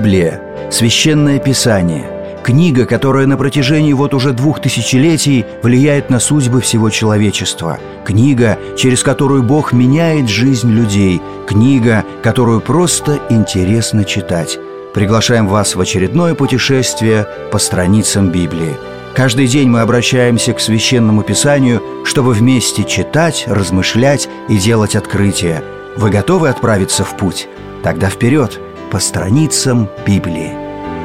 Библия, Священное Писание, книга, которая на протяжении вот уже 2000 влияет на судьбы всего человечества, книга, через которую Бог меняет жизнь людей, книга, которую просто интересно читать. Приглашаем вас в очередное путешествие по страницам Библии. Каждый день мы обращаемся к Священному Писанию, чтобы вместе читать, размышлять и делать открытия. Вы готовы отправиться в путь? Тогда вперед, по страницам Библии.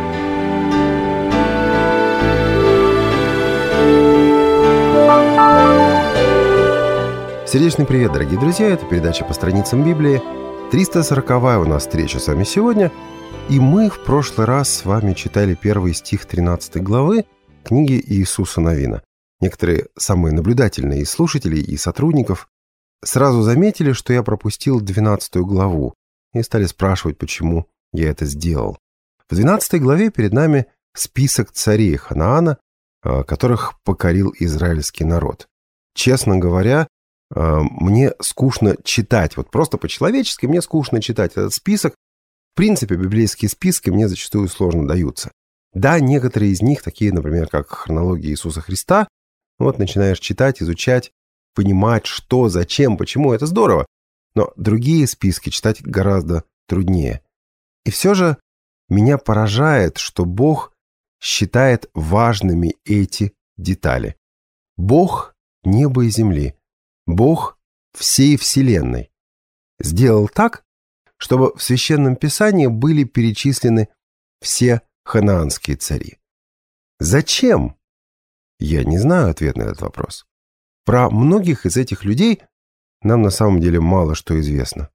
Сердечный привет, дорогие друзья! Это передача «По страницам Библии». 340-я у нас встреча с вами сегодня. И мы в прошлый раз с вами читали первый стих 13 главы книги Иисуса Навина. Некоторые самые наблюдательные из слушателей и сотрудников сразу заметили, что я пропустил 12 главу, и стали спрашивать, почему я это сделал. В 12 главе перед нами список царей Ханаана, которых покорил израильский народ. Честно говоря, мне скучно читать, вот просто по-человечески мне скучно читать этот список. В принципе, библейские списки мне зачастую сложно даются. Да, некоторые из них, такие, например, как хронология Иисуса Христа, вот начинаешь читать, изучать, понимать, что, зачем, почему, это здорово. Но другие списки читать гораздо труднее. И все же меня поражает, что Бог считает важными эти детали. Бог неба и земли, Бог всей вселенной сделал так, чтобы в Священном Писании были перечислены все ханаанские цари. Зачем? Я не знаю ответ на этот вопрос. Про многих из этих людей нам на самом деле мало что известно.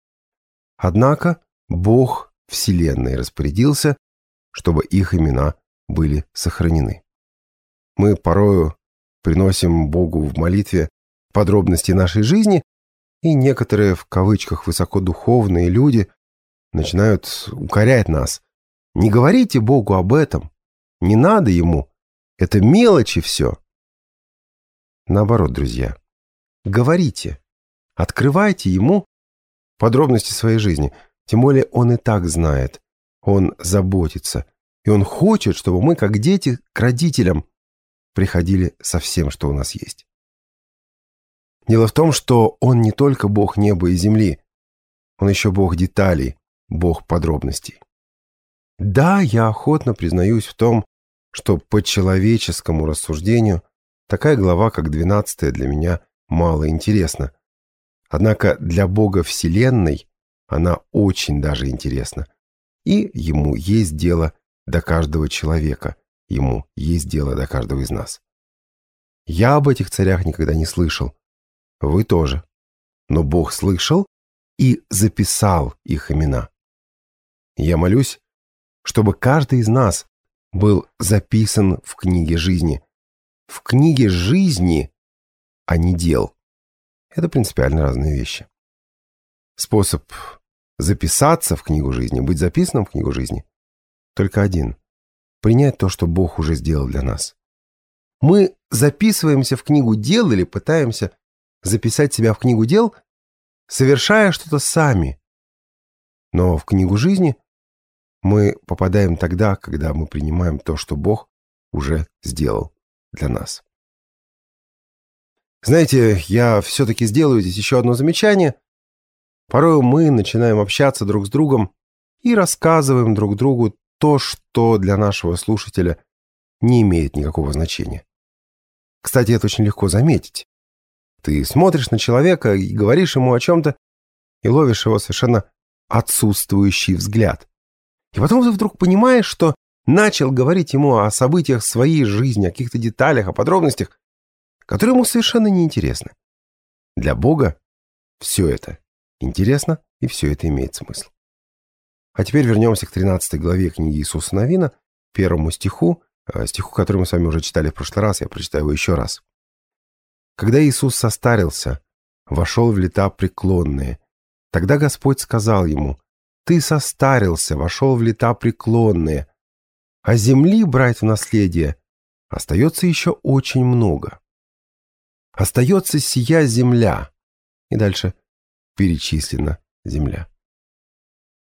Однако Бог Вселенной распорядился, чтобы их имена были сохранены. Мы порою приносим Богу в молитве подробности нашей жизни, и некоторые, в кавычках, высокодуховные люди начинают укорять нас. Не говорите Богу об этом, не надо Ему, это мелочи все. Наоборот, друзья, говорите, открывайте Ему подробности своей жизни, тем более Он и так знает, Он заботится, и Он хочет, чтобы мы, как дети, к родителям приходили со всем, что у нас есть. Дело в том, что Он не только Бог неба и земли, Он еще Бог деталей, Бог подробностей. Да, я охотно признаюсь в том, что по человеческому рассуждению такая глава, как 12, для меня мало интересна. Однако для Бога Вселенной она очень даже интересна. И Ему есть дело до каждого человека, Ему есть дело до каждого из нас. Я об этих царях никогда не слышал. Вы тоже. Но Бог слышал и записал их имена. Я молюсь, чтобы каждый из нас был записан в книге жизни. В книге жизни, а не дел. Это принципиально разные вещи. Способ записаться в книгу жизни, быть записанным в книгу жизни, только один. Принять то, что Бог уже сделал для нас. Мы записываемся в книгу дел или пытаемся записать себя в книгу дел, совершая что-то сами. Но в книгу жизни мы попадаем тогда, когда мы принимаем то, что Бог уже сделал для нас. Знаете, я все-таки сделаю здесь еще одно замечание. Порой мы начинаем общаться друг с другом и рассказываем друг другу то, что для нашего слушателя не имеет никакого значения. Кстати, это очень легко заметить. Ты смотришь на человека и говоришь ему о чем-то, и ловишь его совершенно отсутствующий взгляд. И потом ты вдруг понимаешь, что начал говорить ему о событиях своей жизни, о каких-то деталях, о подробностях, которые ему совершенно неинтересны. Для Бога все это интересно, и все это имеет смысл. А теперь вернемся к 13 главе книги Иисуса Навина, первому стиху, который мы с вами уже читали в прошлый раз, я прочитаю его еще раз. «Когда Иисус состарился, вошел в лета преклонные, тогда Господь сказал ему: Ты состарился, вошел в лета преклонные, а земли брать в наследие остается еще очень много. Остается сия земля». И дальше перечислена земля.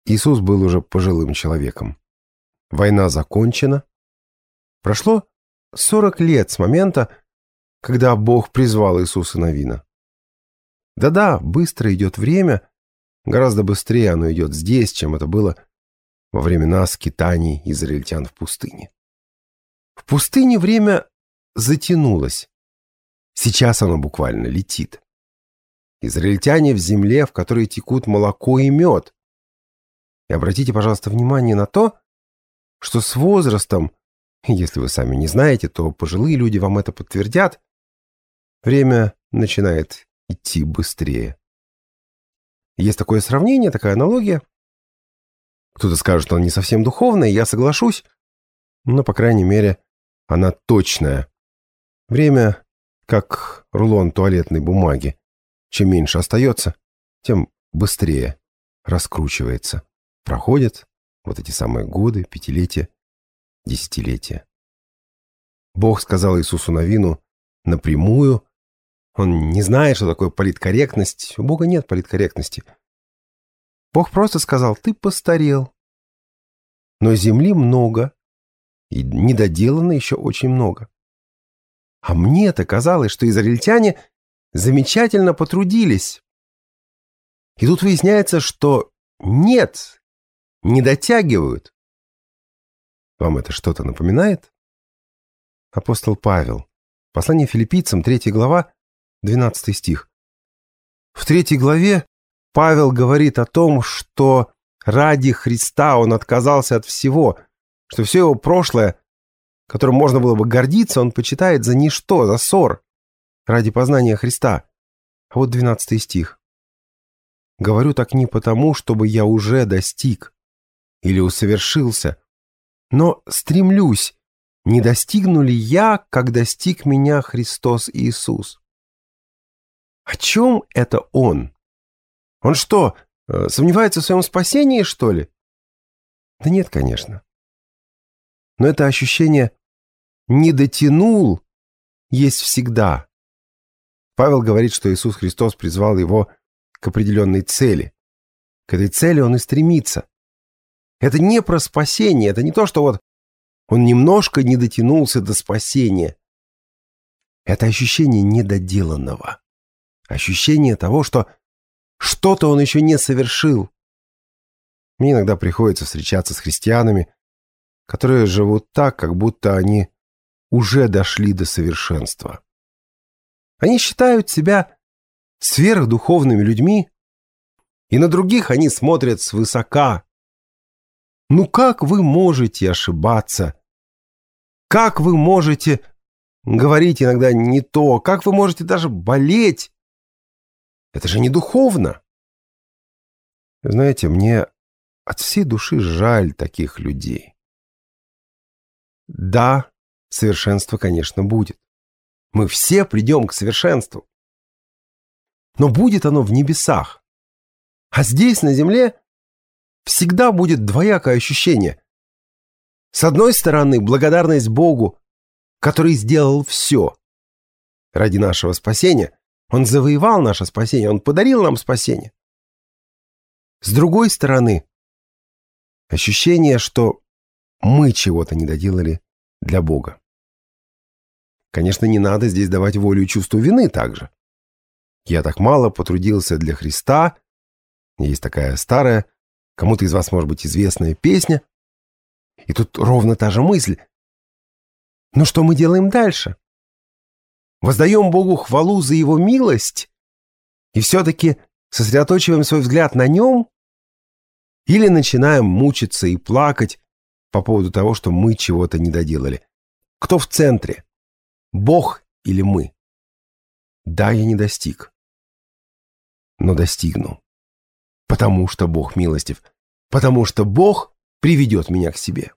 Иисус был уже пожилым человеком. Война закончена. Прошло 40 лет с момента, когда Бог призвал Иисуса Навина. Да-да, быстро идет время, гораздо быстрее оно идет здесь, чем это было во времена скитаний израильтян в пустыне. В пустыне время затянулось. Сейчас оно буквально летит. Израильтяне в земле, в которой текут молоко и мед. И обратите, пожалуйста, внимание на то, что с возрастом, если вы сами не знаете, то пожилые люди вам это подтвердят, время начинает идти быстрее. Есть такое сравнение, такая аналогия. Кто-то скажет, что она не совсем духовная, я соглашусь, но, по крайней мере, она точная. Время как рулон туалетной бумаги. Чем меньше остается, тем быстрее раскручивается. Проходят вот эти самые годы, пятилетия, десятилетия. Бог сказал Иисусу Навину напрямую. Он не знает, что такое политкорректность. У Бога нет политкорректности. Бог просто сказал: ты постарел. Но земли много, и недоделано еще очень много. А мне-то казалось, что израильтяне замечательно потрудились. И тут выясняется, что нет, не дотягивают. Вам это что-то напоминает? Апостол Павел. Послание Филиппийцам, 3 глава, 12 стих. В 3 главе Павел говорит о том, что ради Христа он отказался от всего, что все его прошлое, которым можно было бы гордиться, он почитает за ничто, за ссор, ради познания Христа. А вот 12 стих. «Говорю так не потому, чтобы я уже достиг или усовершился, но стремлюсь, не достигну ли я, как достиг меня Христос Иисус». О чем это он? Он что, сомневается в своем спасении, что ли? Да нет, конечно. Но это ощущение «не дотянул» есть всегда. Павел говорит, что Иисус Христос призвал его к определенной цели. К этой цели он и стремится. Это не про спасение, это не то, что вот он немножко не дотянулся до спасения. Это ощущение недоделанного. Ощущение того, что что-то он еще не совершил. Мне иногда приходится встречаться с христианами, которые живут так, как будто они уже дошли до совершенства. Они считают себя сверхдуховными людьми, и на других они смотрят свысока. Ну как вы можете ошибаться? Как вы можете говорить иногда не то? Как вы можете даже болеть? Это же не духовно. Знаете, мне от всей души жаль таких людей. Да, совершенство, конечно, будет. Мы все придем к совершенству. Но будет оно в небесах. А здесь, на земле, всегда будет двоякое ощущение. С одной стороны, благодарность Богу, который сделал все ради нашего спасения. Он завоевал наше спасение, Он подарил нам спасение. С другой стороны, ощущение, что мы чего-то не доделали для Бога. Конечно, не надо здесь давать волю чувству вины также. Я так мало потрудился для Христа. Есть такая старая, кому-то из вас, может быть, известная песня. И тут ровно та же мысль. Но что мы делаем дальше? Воздаем Богу хвалу за Его милость и все-таки сосредоточиваем свой взгляд на Нем? Или начинаем мучиться и плакать по поводу того, что мы чего-то не доделали? Кто в центре? Бог или мы? Да, я не достиг, но достигну. Потому что Бог милостив. Потому что Бог приведет меня к себе.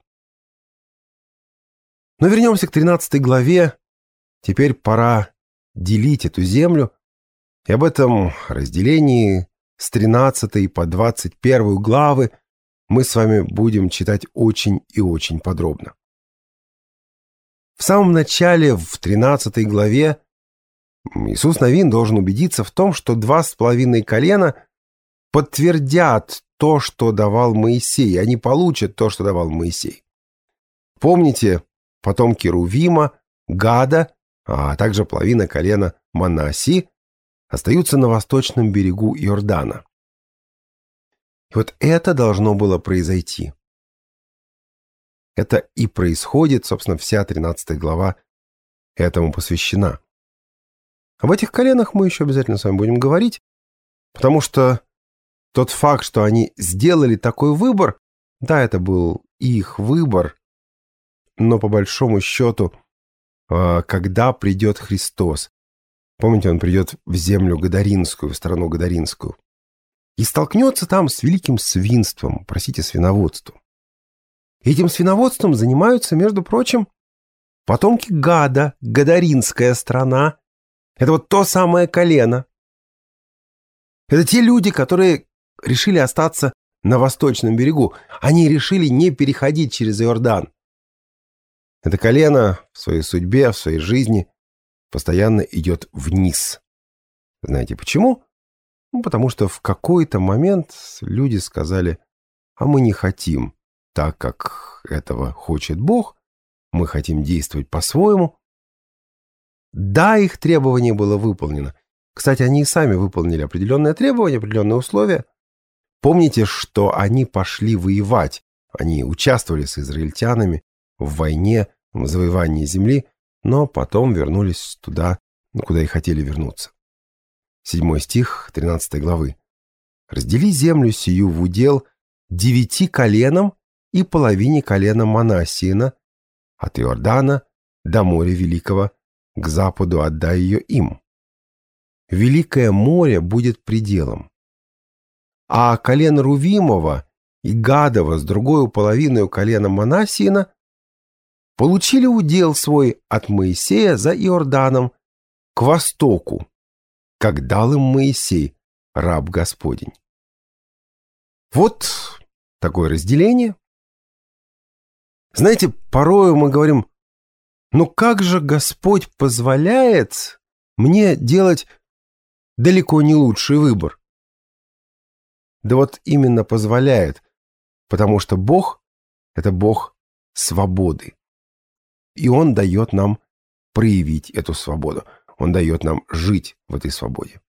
Но вернемся к 13 главе. Теперь пора делить эту землю. И об этом разделении с 13 по 21 главы мы с вами будем читать очень и очень подробно. В самом начале, в 13 главе, Иисус Навин должен убедиться в том, что 2,5 колена подтвердят то, что давал Моисей. Они получат то, что давал Моисей. Помните, потомки Рувима, Гада, а также половина колена Манассии остаются на восточном берегу Иордана. И вот это должно было произойти. Это и происходит, собственно, вся 13 глава этому посвящена. Об этих коленах мы еще обязательно с вами будем говорить, потому что тот факт, что они сделали такой выбор, да, это был их выбор, но по большому счету, когда придет Христос, помните, он придет в землю Гадаринскую, в страну Гадаринскую, и столкнется там с великим свинством, свиноводством. Этим свиноводством занимаются, между прочим, потомки Гада, Гадаринская страна. Это вот то самое колено. Это те люди, которые решили остаться на восточном берегу. Они решили не переходить через Иордан. Это колено в своей судьбе, в своей жизни постоянно идет вниз. Знаете почему? Потому что в какой-то момент люди сказали: а мы не хотим так, как этого хочет Бог, мы хотим действовать по-своему. Да, их требование было выполнено. Кстати, они и сами выполнили определенные требования, определенные условия. Помните, что они пошли воевать. Они участвовали с израильтянами в войне, в завоевании земли, но потом вернулись туда, куда и хотели вернуться. 7 стих 13 главы. «Раздели землю сию в удел 9 коленам и половине колена Манассиина, от Иордана до моря Великого, к западу отдай ее им. Великое море будет пределом. А колено Рувимова и Гадова с другой половиной колена Манассиина получили удел свой от Моисея за Иорданом к востоку, как дал им Моисей, раб Господень». Вот такое разделение. Знаете, порою мы говорим: ну как же Господь позволяет мне делать далеко не лучший выбор? Да вот именно позволяет, потому что Бог — это Бог свободы. И Он дает нам проявить эту свободу. Он дает нам жить в этой свободе.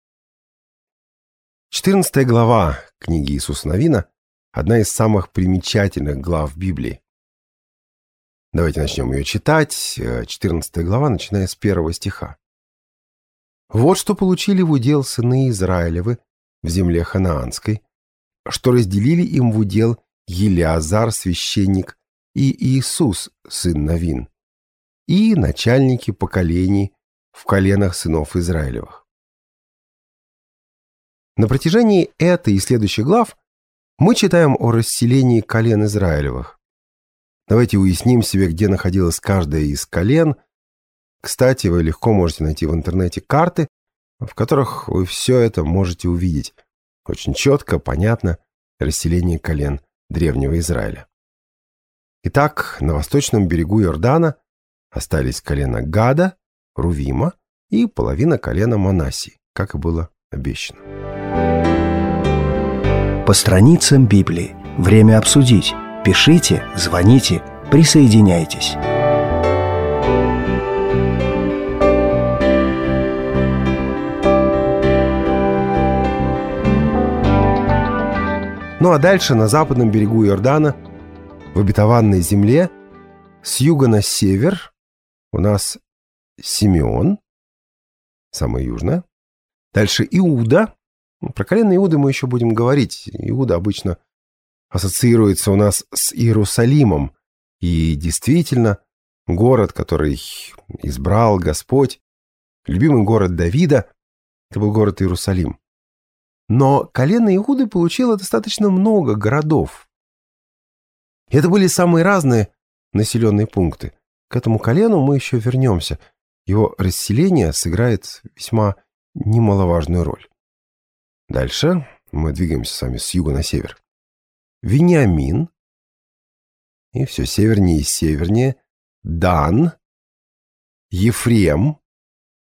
14 глава книги Иисуса Навина – одна из самых примечательных глав Библии. Давайте начнем ее читать. 14 глава, начиная с 1 стиха. «Вот что получили в удел сыны Израилевы в земле ханаанской, что разделили им в удел Елиазар, священник, и Иисус, сын Навин, и начальники поколений в коленах сынов Израилевых». На протяжении этой и следующих глав мы читаем о расселении колен Израилевых. Давайте уясним себе, где находилась каждая из колен. Кстати, вы легко можете найти в интернете карты, в которых вы все это можете увидеть. Очень четко, понятно расселение колен древнего Израиля. Итак, на восточном берегу Иордана остались колена Гада, Рувима и половина колена Манассии, как и было обещано. По страницам Библии. Время обсудить. Пишите, звоните, присоединяйтесь. Ну а дальше на западном берегу Иордана, в обетованной земле, с юга на север у нас Симеон, самое южное. Дальше Иуда. Про колено Иуды мы еще будем говорить. Иуда обычно ассоциируется у нас с Иерусалимом. И действительно, город, который избрал Господь, любимый город Давида, это был город Иерусалим. Но колено Иуды получило достаточно много городов. И это были самые разные населенные пункты. К этому колену мы еще вернемся. Его расселение сыграет весьма немаловажную роль. Дальше мы двигаемся с вами с юга на север. Вениамин. И все севернее и севернее. Дан. Ефрем.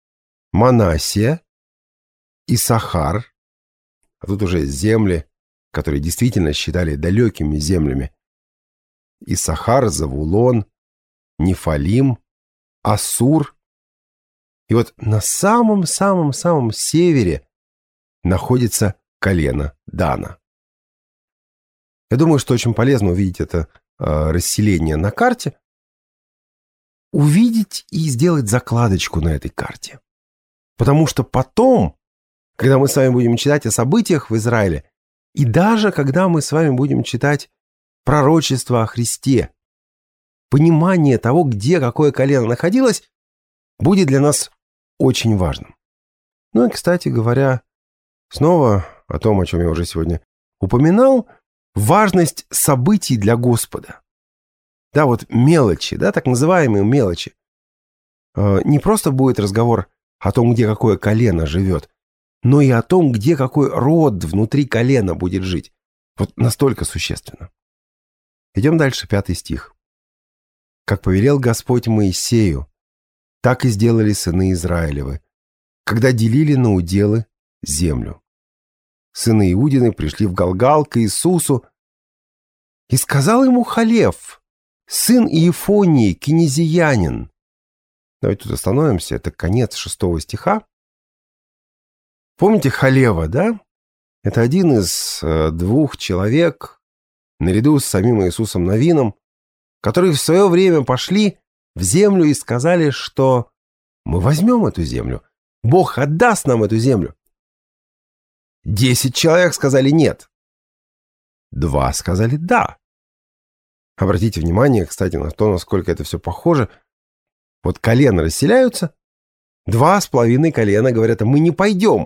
Манассия. Исахар. А тут уже земли которые действительно считали далекими землями. Иссахар, Завулон, Нефалим, Ассур. И вот на самом-самом-самом севере находится колено Дана. Я думаю, что очень полезно увидеть это расселение на карте, увидеть и сделать закладочку на этой карте. Потому что потом, когда мы с вами будем читать о событиях в Израиле, и даже когда мы с вами будем читать пророчество о Христе, понимание того, где какое колено находилось, будет для нас очень важным. Ну и, кстати говоря, снова о том, о чем я уже сегодня упоминал, важность событий для Господа. Да, вот мелочи, да, так называемые мелочи. Не просто будет разговор о том, где какое колено живет, но и о том, где какой род внутри колена будет жить. Вот настолько существенно. Идем дальше, 5 стих. «Как повелел Господь Моисею, так и сделали сыны Израилевы, когда делили на уделы землю. Сыны Иудины пришли в Галгал к Иисусу, и сказал ему Халев, сын Иефонии, кинезиянин». Давайте тут остановимся, это конец 6 стиха. Помните Халева, да? Это один из 2 человек, наряду с самим Иисусом Навином, которые в свое время пошли в землю и сказали, что мы возьмем эту землю, Бог отдаст нам эту землю. 10 человек сказали нет. 2 сказали да. Обратите внимание, кстати, на то, насколько это все похоже. Вот колена расселяются, 2,5 колена говорят, а мы не пойдем.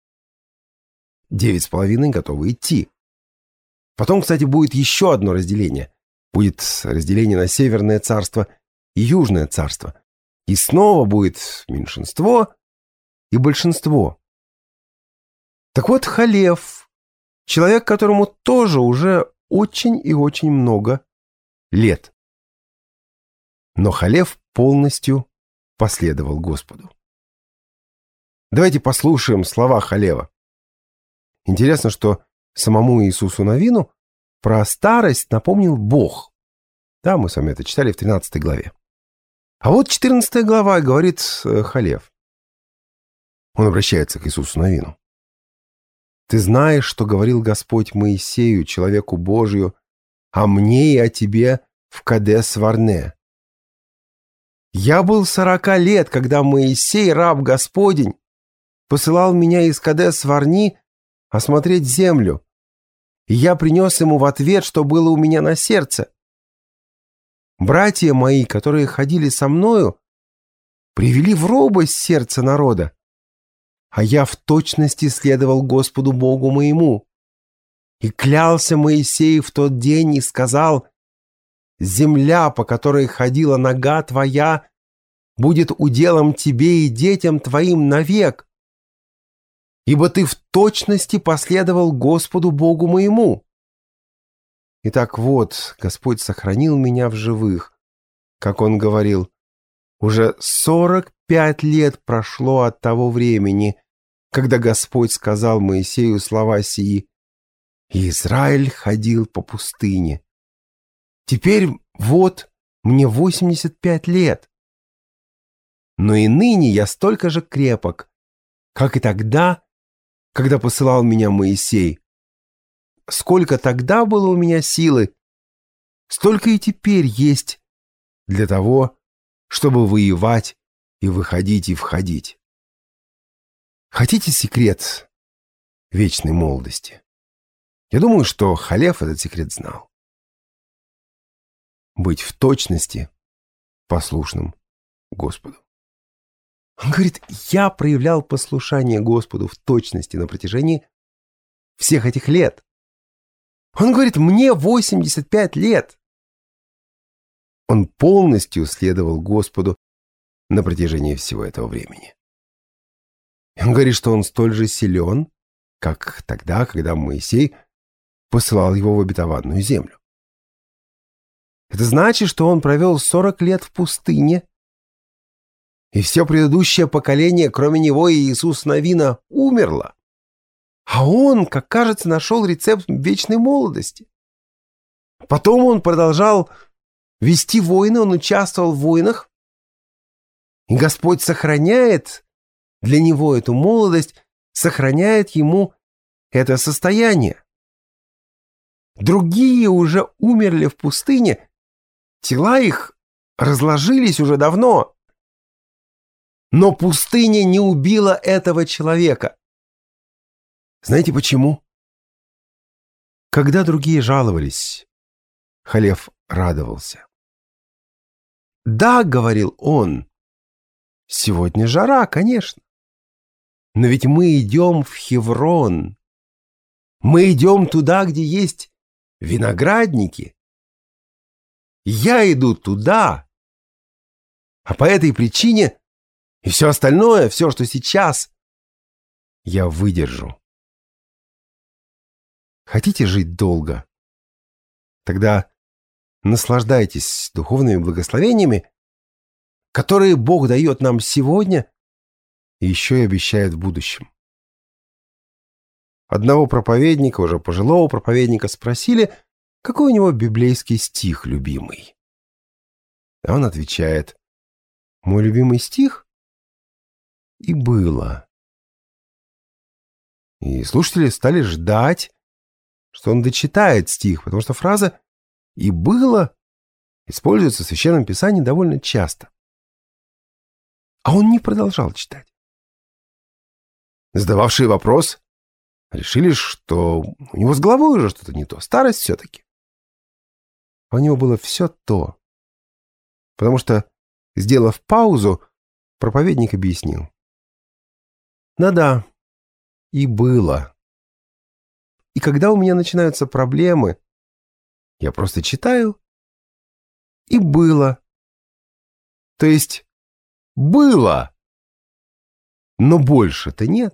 9,5 готовы идти. Потом, кстати, будет еще одно разделение. Будет разделение на Северное царство и Южное царство. И снова будет меньшинство и большинство. Так вот, Халев, человек, которому тоже уже очень и очень много лет. Но Халев полностью последовал Господу. Давайте послушаем слова Халева. Интересно, что самому Иисусу Навину про старость напомнил Бог. Да, мы с вами это читали в 13 главе. А вот 14 глава говорит Халев. Он обращается к Иисусу Навину. «Ты знаешь, что говорил Господь Моисею, человеку Божию, о мне и о тебе в Кадес-Варне. Я был 40 лет, когда Моисей, раб Господень, посылал меня из Кадес-Варни осмотреть землю, и я принес ему в ответ, что было у меня на сердце. Братья мои, которые ходили со мною, привели в робость сердце народа, а я в точности следовал Господу Богу моему. И клялся Моисей в тот день и сказал, земля, по которой ходила нога твоя, будет уделом тебе и детям твоим навек, ибо ты в точности последовал Господу Богу моему. Итак, вот, Господь сохранил меня в живых, как Он говорил. Уже 45 лет прошло от того времени, когда Господь сказал Моисею слова сии, и Израиль ходил по пустыне. Теперь вот мне 85 лет. Но и ныне я столько же крепок, как и тогда, когда посылал меня Моисей. Сколько тогда было у меня силы, столько и теперь есть для того, чтобы воевать и выходить и входить. Хотите секрет вечной молодости? Я думаю, что Халев этот секрет знал. Быть в точности послушным Господу. Он говорит, я проявлял послушание Господу в точности на протяжении всех этих лет. Он говорит, мне 85 лет. Он полностью следовал Господу на протяжении всего этого времени. И он говорит, что он столь же силен, как тогда, когда Моисей посылал его в обетованную землю. Это значит, что он провел 40 лет в пустыне, и все предыдущее поколение, кроме него и Иисуса Навина, умерло. А он, как кажется, нашел рецепт вечной молодости. Потом он продолжал вести войны, он участвовал в войнах. И Господь сохраняет для него эту молодость, сохраняет ему это состояние. Другие уже умерли в пустыне, тела их разложились уже давно. Но пустыня не убила этого человека. Знаете почему? Когда другие жаловались, Халев радовался. «Да, — говорил он, — сегодня жара, конечно. Но ведь мы идем в Хеврон. Мы идем туда, где есть виноградники. Я иду туда. А по этой причине и все остальное, все, что сейчас, я выдержу. Хотите жить долго? Тогда наслаждайтесь духовными благословениями, которые Бог дает нам сегодня и еще и обещает в будущем. Одного проповедника, уже пожилого проповедника, спросили, какой у него библейский стих любимый. А он отвечает: «Мой любимый стих — и было». И слушатели стали ждать, что он дочитает стих, потому что фраза «и было» используется в Священном Писании довольно часто. А он не продолжал читать. Задававшие вопрос решили, что у него с головой уже что-то не то, старость все-таки. А у него было все то, потому что, сделав паузу, проповедник объяснил. Да-да, и было. И когда у меня начинаются проблемы, я просто читаю «и было». То есть было, но больше-то нет.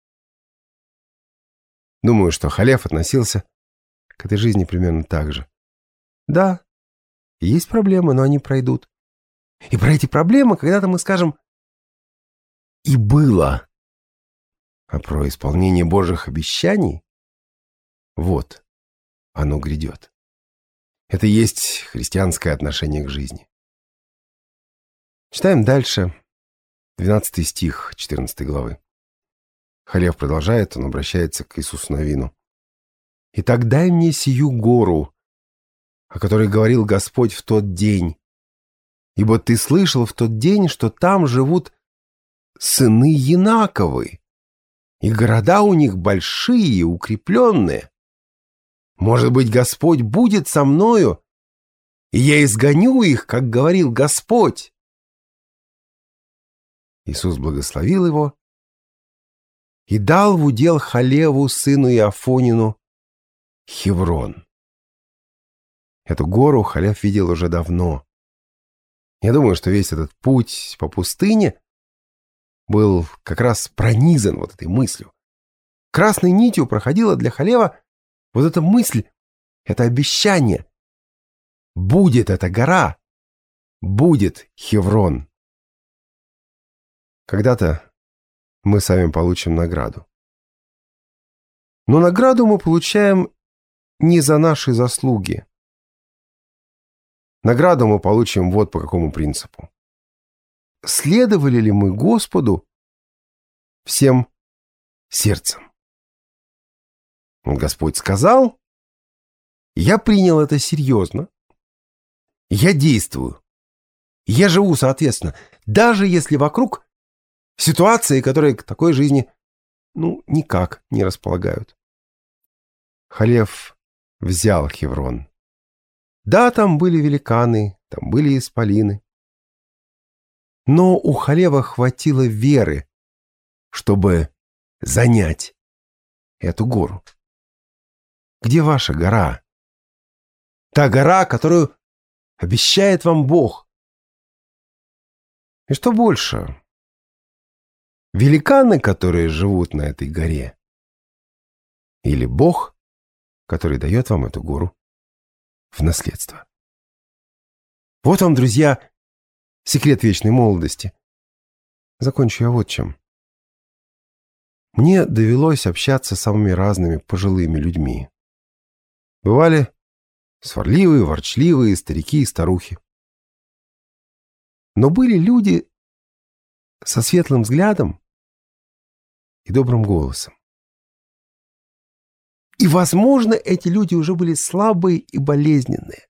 Думаю, что Халев относился к этой жизни примерно так же. Да, есть проблемы, но они пройдут. И про эти проблемы когда-то мы скажем «и было». А про исполнение Божьих обещаний вот оно грядет. Это и есть христианское отношение к жизни. Читаем дальше 12 стих 14 главы. Халев продолжает, он обращается к Иисусу Навину. «Итак дай мне сию гору, о которой говорил Господь в тот день, ибо ты слышал в тот день, что там живут сыны Янаковы, и города у них большие, укрепленные. Может быть, Господь будет со мною, и я изгоню их, как говорил Господь». Иисус благословил его и дал в удел Халеву, сыну Иофонину, Хеврон. Эту гору Халев видел уже давно. Я думаю, что весь этот путь по пустыне был как раз пронизан вот этой мыслью. Красной нитью проходила для Халева вот эта мысль, это обещание. Будет эта гора, будет Хеврон. Когда-то мы с вами получим награду. Но награду мы получаем не за наши заслуги. Награду мы получим вот по какому принципу. Следовали ли мы Господу всем сердцем? Вот Господь сказал, я принял это серьезно, я действую, я живу соответственно, даже если вокруг ситуации, которые к такой жизни, никак не располагают. Халев взял Хеврон. Да, там были великаны, там были исполины. Но у Халева хватило веры, чтобы занять эту гору. Где ваша гора? Та гора, которую обещает вам Бог. И что больше? Великаны, которые живут на этой горе? Или Бог, который дает вам эту гору в наследство? Вот вам, друзья, секрет вечной молодости. Закончу я вот чем. Мне довелось общаться с самыми разными пожилыми людьми. Бывали сварливые, ворчливые старики и старухи. Но были люди со светлым взглядом и добрым голосом. И, возможно, эти люди уже были слабые и болезненные.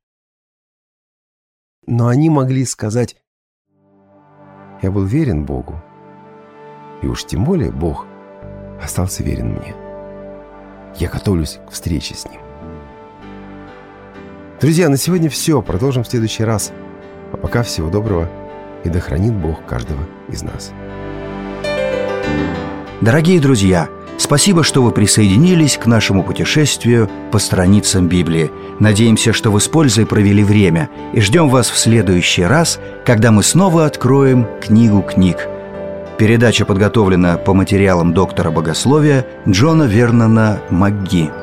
Но они могли сказать: «Я был верен Богу, и уж тем более Бог остался верен мне. Я готовлюсь к встрече с Ним». Друзья, на сегодня все. Продолжим в следующий раз. А пока всего доброго, и да хранит Бог каждого из нас. Дорогие друзья, спасибо, что вы присоединились к нашему путешествию по страницам Библии. Надеемся, что вы с пользой провели время, и ждем вас в следующий раз, когда мы снова откроем книгу книг. Передача подготовлена по материалам доктора богословия Джона Вернона МакГи.